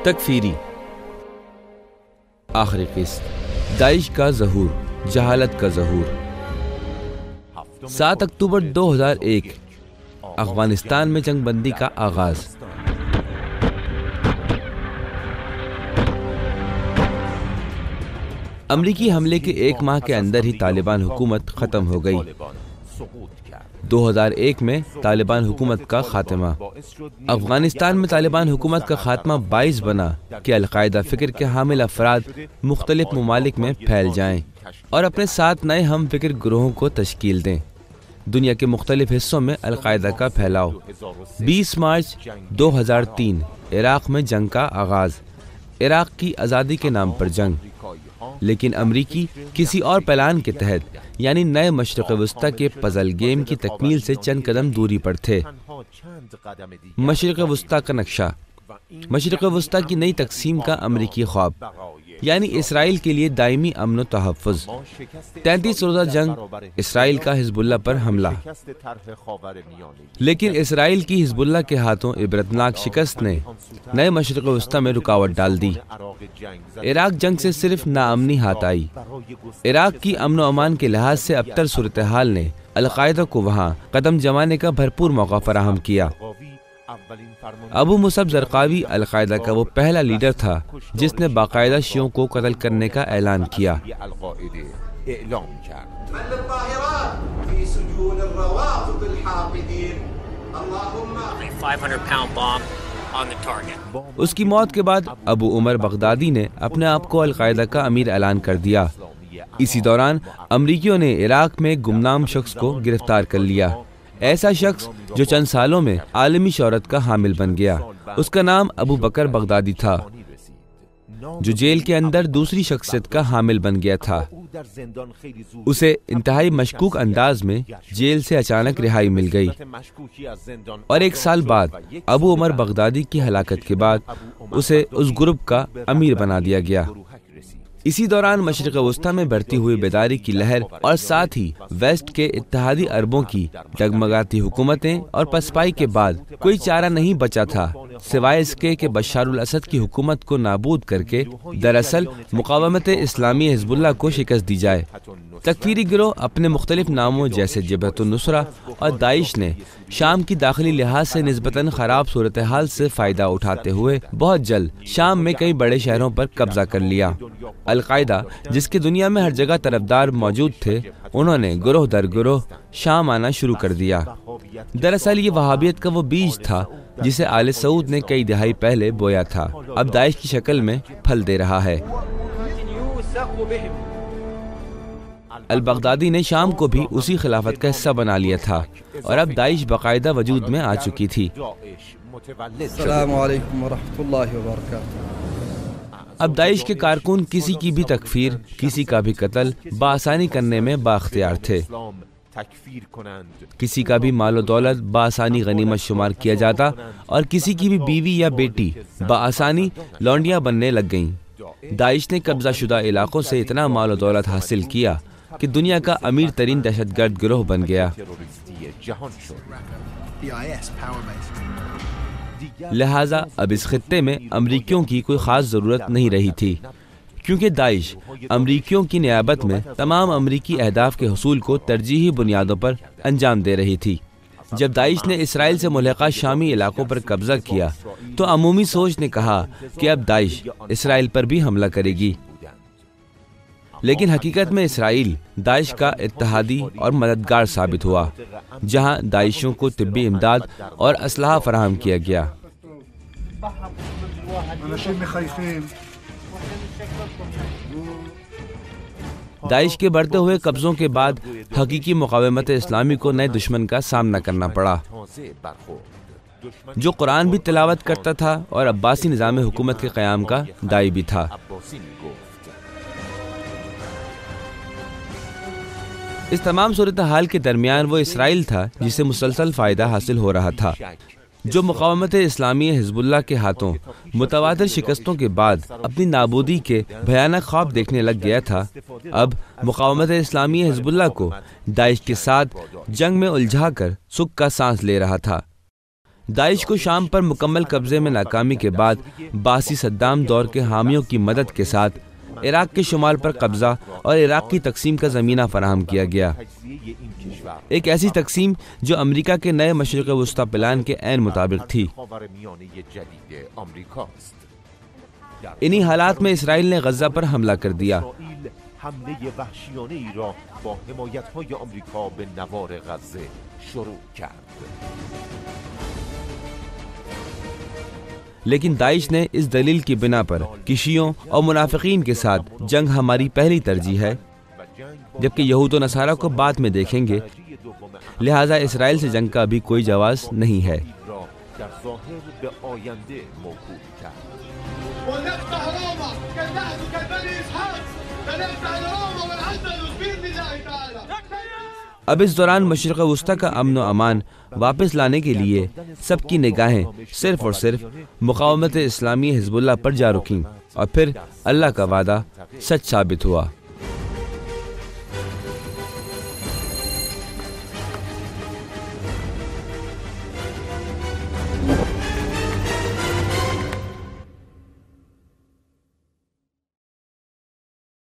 تکفیری آخری قسط، داعش کا ظہور، جہالت کا ظہور۔ 7 اکتوبر 2001 افغانستان میں جنگ بندی کا آغاز۔ امریکی حملے کے 1 ماہ کے اندر ہی طالبان حکومت ختم ہو گئی۔ 2001 میں طالبان حکومت کا خاتمہ۔ افغانستان میں طالبان حکومت کا خاتمہ باعث بنا کہ القاعدہ فکر کے حامل افراد مختلف ممالک میں پھیل جائیں اور اپنے ساتھ نئے ہم فکر گروہوں کو تشکیل دیں۔ دنیا کے مختلف حصوں میں القاعدہ کا پھیلاؤ۔ 20 مارچ 2003 عراق میں جنگ کا آغاز، عراق کی آزادی کے نام پر جنگ۔ لیکن امریکی کسی اور پلان کے تحت، یعنی نئے مشرق وسطی کے پزل گیم کی تکمیل سے چند قدم دوری پر تھے۔ مشرق وسطی کا نقشہ، مشرق وسطی کی نئی تقسیم کا امریکی خواب، یعنی اسرائیل کے لیے دائمی امن و تحفظ۔ 33 روزہ جنگ، اسرائیل کا حزب اللہ پر حملہ۔ لیکن اسرائیل کی حزب اللہ کے ہاتھوں عبرتناک شکست نے نئے مشرق وسطی میں رکاوٹ ڈال دی۔ عراق جنگ سے صرف ناامنی ہاتھ آئی۔ عراق کی امن و امان کے لحاظ سے ابتر صورتحال نے القاعدہ کو وہاں قدم جمانے کا بھرپور موقع فراہم کیا۔ ابو مصعب زرقاوی القاعدہ کا وہ پہلا لیڈر تھا جس نے باقاعدہ شیعوں کو قتل کرنے کا اعلان کیا۔ اس کی موت کے بعد ابو عمر بغدادی نے اپنے آپ کو القاعدہ کا امیر اعلان کر دیا۔ اسی دوران امریکیوں نے عراق میں گمنام شخص کو گرفتار کر لیا، ایسا شخص جو چند سالوں میں عالمی شہرت کا حامل بن گیا۔ اس کا نام ابو بکر بغدادی تھا، جو جیل کے اندر دوسری شخصیت کا حامل بن گیا تھا۔ اسے انتہائی مشکوک انداز میں جیل سے اچانک رہائی مل گئی اور 1 سال بعد ابو عمر بغدادی کی ہلاکت کے بعد اسے اس گروپ کا امیر بنا دیا گیا۔ اسی دوران مشرق وسطی میں بڑھتی ہوئی بیداری کی لہر اور ساتھ ہی ویسٹ کے اتحادی عربوں کی ڈگمگاتی حکومتیں اور پسپائی کے بعد کوئی چارہ نہیں بچا تھا سوائے اس کے کہ بشار الاسد کی حکومت کو نابود کر کے دراصل مقاومت اسلامی حزب اللہ کو شکست دی جائے۔ تکفیری گروہ اپنے مختلف ناموں جیسے جبہت النصرہ اور داعش نے شام کی داخلی لحاظ سے نسبتاً خراب صورتحال سے فائدہ اٹھاتے ہوئے بہت جلد شام میں کئی بڑے شہروں پر قبضہ کر لیا۔ القاعدہ جس کی دنیا میں ہر جگہ طرفدار موجود تھے، انہوں نے گروہ در گروہ شام آنا شروع کر دیا۔ دراصل یہ وہابیت کا وہ بیج تھا جسے آل سعود نے کئی دہائی پہلے بویا تھا، اب داعش کی شکل میں پھل دے رہا ہے۔ البغدادی نے شام کو بھی اسی خلافت کا حصہ بنا لیا تھا اور اب داعش باقاعدہ وجود میں آ چکی تھی۔ السلام علیکم ورحمۃ اللہ وبرکاتہ۔ اب داعش کے کارکن کسی کی بھی تکفیر، کسی کا بھی قتل بآسانی کرنے میں بااختیار تھے۔ کسی کا بھی مال و دولت بآسانی غنیمت شمار کیا جاتا اور کسی کی بھی بیوی یا بیٹی بآسانی لونڈیاں بننے لگ گئیں۔ داعش نے قبضہ شدہ علاقوں سے اتنا مال و دولت حاصل کیا کہ دنیا کا امیر ترین دہشت گرد گروہ بن گیا۔ لہٰذا اب اس خطے میں امریکیوں کی کوئی خاص ضرورت نہیں رہی تھی، کیونکہ داعش امریکیوں کی نیابت میں تمام امریکی اہداف کے حصول کو ترجیحی بنیادوں پر انجام دے رہی تھی۔ جب داعش نے اسرائیل سے ملحقہ شامی علاقوں پر قبضہ کیا تو عمومی سوچ نے کہا کہ اب داعش اسرائیل پر بھی حملہ کرے گی، لیکن حقیقت میں اسرائیل داعش کا اتحادی اور مددگار ثابت ہوا، جہاں داعشیوں کو طبی امداد اور اسلحہ فراہم کیا گیا۔ داعش کے بڑھتے ہوئے قبضوں کے بعد حقیقی مقاومت اسلامی کو نئے دشمن کا سامنا کرنا پڑا، جو قرآن بھی تلاوت کرتا تھا اور عباسی نظام حکومت کے قیام کا داعی بھی تھا۔ اس تمام صورتحال کے درمیان وہ اسرائیل تھا جسے مسلسل فائدہ حاصل ہو رہا تھا، جو مقاومت اسلامی حزب اللہ کے ہاتھوں متواتر شکستوں کے بعد اپنی نابودی کے بھیانک خواب دیکھنے لگ گیا تھا۔ اب مقاومت اسلامی حزب اللہ کو داعش کے ساتھ جنگ میں الجھا کر سکھ کا سانس لے رہا تھا۔ داعش کو شام پر مکمل قبضے میں ناکامی کے بعد باسی صدام دور کے حامیوں کی مدد کے ساتھ عراق کے شمال پر قبضہ اور عراق کی تقسیم کا زمینہ فراہم کیا گیا، ایک ایسی تقسیم جو امریکہ کے نئے مشرق وسطی پلان کے عین مطابق تھی۔ انہی حالات میں اسرائیل نے غزہ پر حملہ کر دیا۔ حمله وحشیانه ای را با حمایت‌های آمریکا به نوار غزه شروع کرد. لیکن داعش نے اس دلیل کی بنا پر کہ شیعوں اور منافقین کے ساتھ جنگ ہماری پہلی ترجیح ہے، جبکہ یہود و نصارہ کو بعد میں دیکھیں گے، لہٰذا اسرائیل سے جنگ کا بھی کوئی جواز نہیں ہے۔ در ظاهر به آینده موکول کرد. ونفتح روما كالنهج كالبني إسحاق فنفتح روما والأندلس بإذن الله تعالى. اب اس دوران مشرق وسطی کا امن و امان واپس لانے کے لیے سب کی نگاہیں صرف اور صرف مقاومت اسلامی حزب اللہ پر جا رکیں، اور پھر اللہ کا وعدہ سچ ثابت ہوا۔